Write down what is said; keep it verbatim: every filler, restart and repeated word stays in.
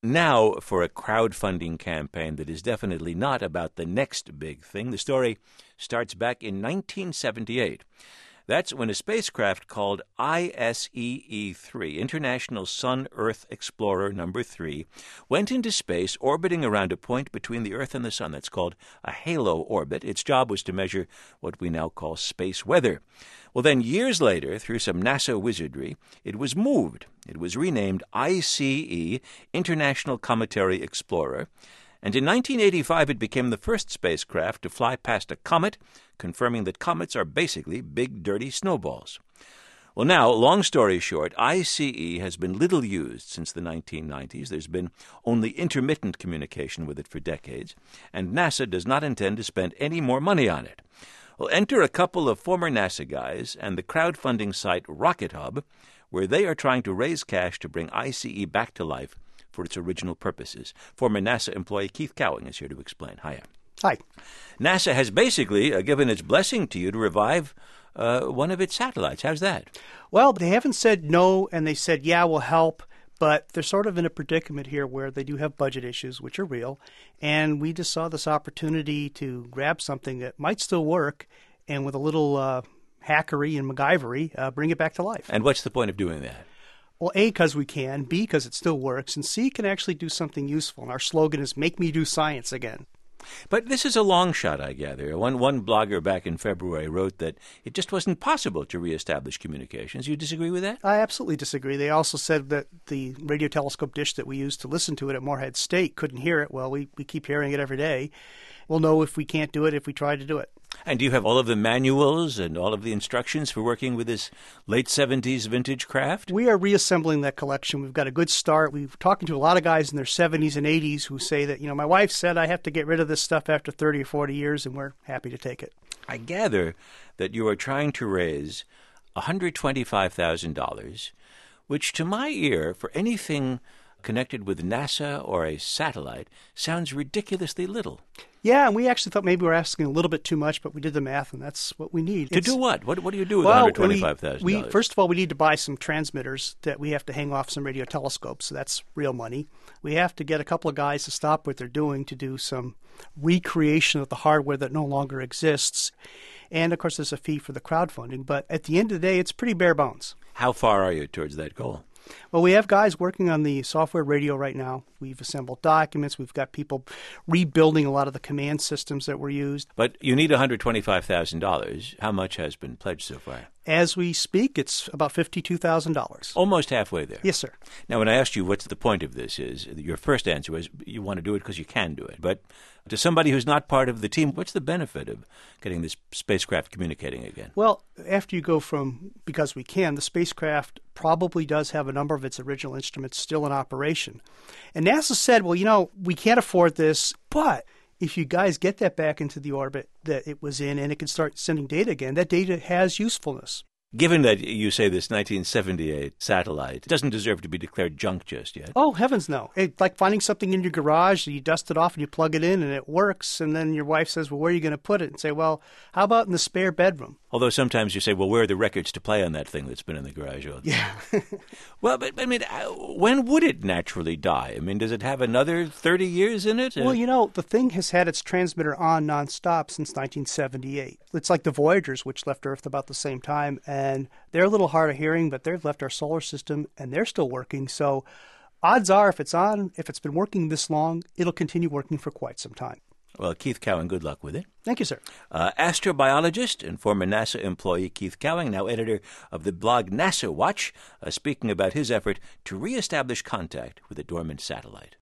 Now for a crowdfunding campaign that is definitely not about the next big thing. The story starts back in nineteen seventy-eight. That's when a spacecraft called I S E E three, International Sun-Earth Explorer number three, went into space orbiting around a point between the Earth and the Sun. That's called a halo orbit. Its job was to measure what we now call space weather. Well, then years later, through some NASA wizardry, it was moved. It was renamed I C E, International Cometary Explorer. And in nineteen eighty-five, it became the first spacecraft to fly past a comet, confirming that comets are basically big, dirty snowballs. Well, now, long story short, I C E has been little used since the nineteen nineties. There's been only intermittent communication with it for decades, and NASA does not intend to spend any more money on it. Well, enter a couple of former NASA guys and the crowdfunding site Rocket Hub, where they are trying to raise cash to bring I C E back to life for its original purposes. Former NASA employee Keith Cowing is here to explain. Hiya. Hi. NASA has basically uh, given its blessing to you to revive uh, one of its satellites. How's that? Well, they haven't said no, and they said, yeah, we'll help, but they're sort of in a predicament here where they do have budget issues, which are real, and we just saw this opportunity to grab something that might still work, and with a little uh, hackery and MacGyvery, uh, bring it back to life. And what's the point of doing that? Well, A, because we can, B, because it still works, and C, can actually do something useful. And our slogan is, make me do science again. But this is a long shot, I gather. One one blogger back in February wrote that it just wasn't possible to reestablish communications. You disagree with that? I absolutely disagree. They also said that the radio telescope dish that we used to listen to it at Morehead State couldn't hear it. Well, we, we keep hearing it every day. We'll know if we can't do it if we try to do it. And do you have all of the manuals and all of the instructions for working with this late seventies vintage craft? We are reassembling that collection. We've got a good start. We've talking to a lot of guys in their seventies and eighties who say that, you know, my wife said I have to get rid of this stuff after thirty or forty years, and we're happy to take it. I gather that you are trying to raise one hundred twenty-five thousand dollars, which to my ear, for anything connected with NASA or a satellite, sounds ridiculously little. Yeah, and we actually thought maybe we were asking a little bit too much, but we did the math, and that's what we need. To it's, do what? what? What do you do with well, one hundred twenty-five thousand dollars? We, we, first of all, we need to buy some transmitters that we have to hang off some radio telescopes, so that's real money. We have to get a couple of guys to stop what they're doing to do some recreation of the hardware that no longer exists. And, of course, there's a fee for the crowdfunding, but at the end of the day, it's pretty bare bones. How far are you towards that goal? Well, we have guys working on the software radio right now. We've assembled documents. We've got people rebuilding a lot of the command systems that were used. But you need one hundred twenty-five thousand dollars. How much has been pledged so far? As we speak, it's about fifty-two thousand dollars. Almost halfway there. Yes, sir. Now, when I asked you what's the point of this is, your first answer was you want to do it because you can do it. But to somebody who's not part of the team, what's the benefit of getting this spacecraft communicating again? Well, after you go from because we can, the spacecraft probably does have a number of its original instruments still in operation. And NASA said, well, you know, we can't afford this, but if you guys get that back into the orbit that it was in and it can start sending data again, that data has usefulness. Given that you say this nineteen seventy-eight satellite doesn't deserve to be declared junk just yet. Oh, heavens no. It's like finding something in your garage, you dust it off and you plug it in and it works, and then your wife says, well, where are you going to put it? And say, well, how about in the spare bedroom? Although sometimes you say, well, where are the records to play on that thing that's been in the garage? Yeah. Well, but I mean, when would it naturally die? I mean, does it have another thirty years in it? Well, you know, the thing has had its transmitter on nonstop since nineteen seventy-eight. It's like the Voyagers, which left Earth about the same time, and they're a little hard of hearing, but they've left our solar system, and they're still working. So odds are, if it's on, if it's been working this long, it'll continue working for quite some time. Well, Keith Cowing, good luck with it. Thank you, sir. Uh, astrobiologist and former NASA employee Keith Cowing, now editor of the blog NASA Watch, uh, speaking about his effort to reestablish contact with a dormant satellite.